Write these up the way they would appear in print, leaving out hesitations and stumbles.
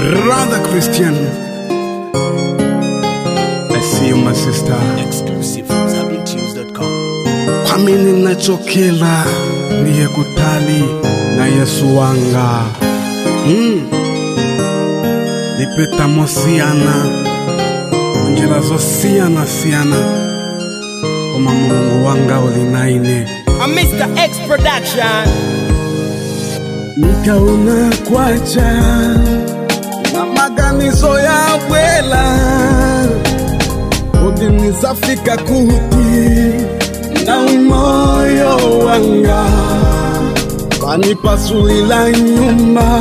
Brother Christian, I see you my sister. Exclusive from ZambianTunes.com. Kwa mini nachokela niye kutali na Yesu wanga. Nipeta mosiana njela zosiana siana Oma Mungu wanga ulinaine. I'm Mr. X Production. Nikauna kwacha na maganizo ya wela Udinizafika kuti na umoyo wanga Panipasulila nyuma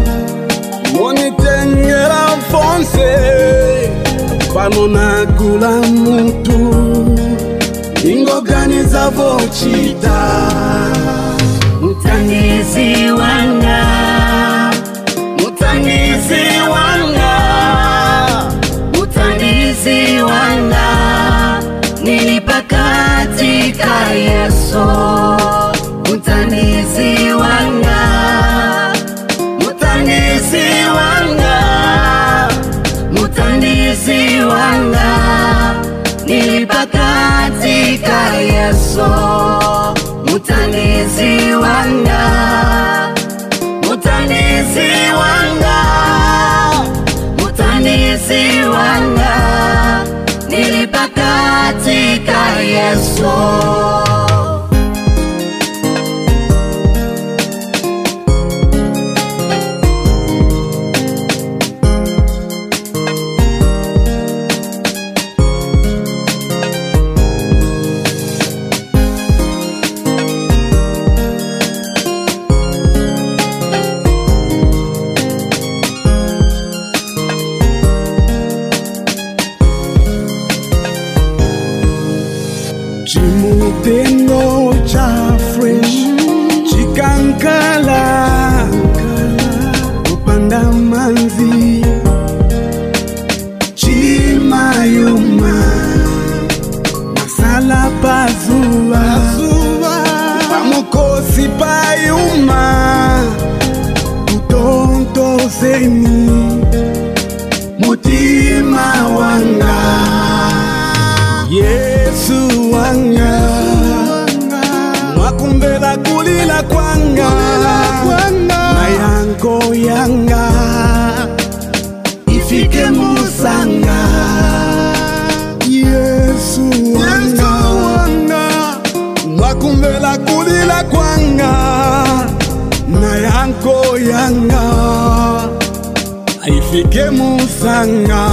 Monitengera fonse Pano na gula mutu Ingoganiza vochita Mutanizi wanga, mutanizi wanga, mutanizi wanga, nilipakatika Yesu. Mutanizi wanga, mutanizi wanga, mutanizi wanga, nilipakatika Yesu. Mutanizi wanga, mutanizi wanga, mutanizi wanga, nilipakatika Yesu. Chimuteno cha fresh Chikankala Upanda manzi Chimayuma Masala pazua Pamukosi payuma Utonto zeni Mutima wanga Yesu wanga Mwakumbela kulila kwanga Na yango yanga Ifike musanga Yesu wanga Mwakumbela kulila kwanga Na yango yanga Ifike musanga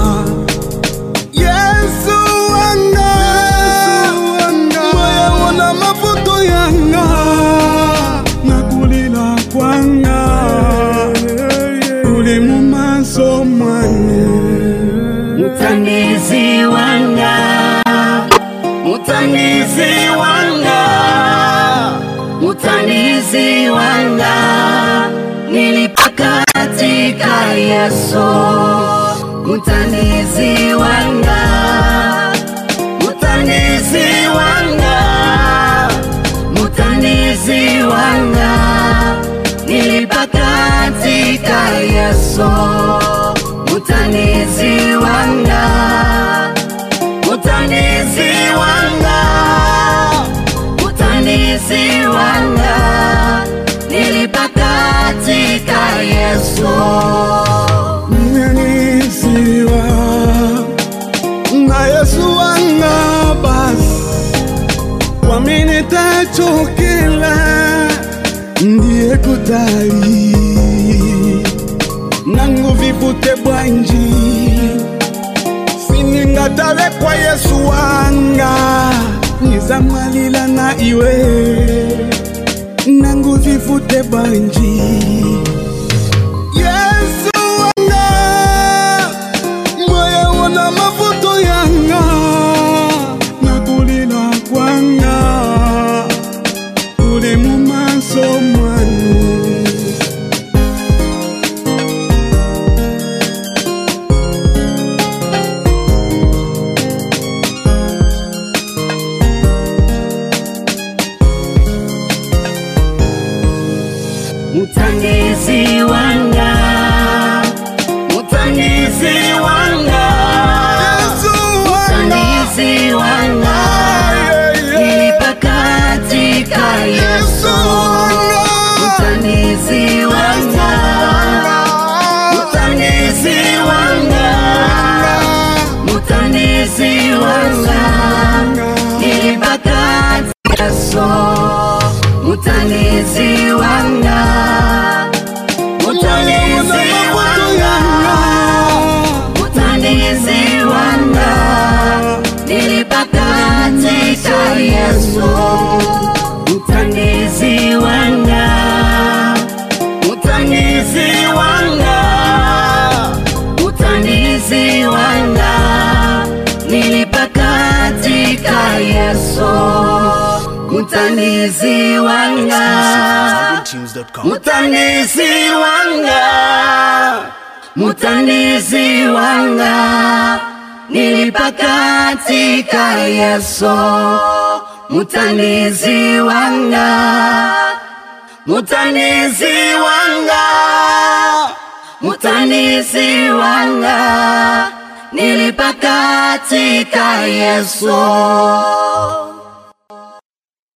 Yesu wanga Moya wana mafuto yanga Nakulila kwanga Uli mumaso mwane Mutanizi wanga, mutanizi wanga, mutanizi wanga, nilipakatika Yesu. Mutanizi wanga, mutanizi wanga, mutanizi wanga, nilipakatika Yesu. Mutanizi wanga, mutanizi wanga, mutanizi wanga, nilipakatika Yesu. Mnyanisiwa na Yesu wanga basi Kwa mini tachokela Ndiye kutali Nangu vivute bwanji Siningatale kwa Yesu wanga Nizamalila na iwe Nangu vivute bwanji Yesu wanga Moya wana mafuto yanga Nakulila kwanga Uli mumaso mwanu Mutanizi Yesu, mutanizi wanga, mutanizi wanga, mutanizi wanga, nilipaka katika Yesu, mutanizi wanga, mutanizi wanga, mutanizi wanga, nilipaka katika Yesu, mutanizi wanga, mutanizi wanga, mutanizi wanga, nilipaka katika Yesu, mutanizi wanga, mutanizi wanga, mutanizi wanga, nilipaka katika Yesu.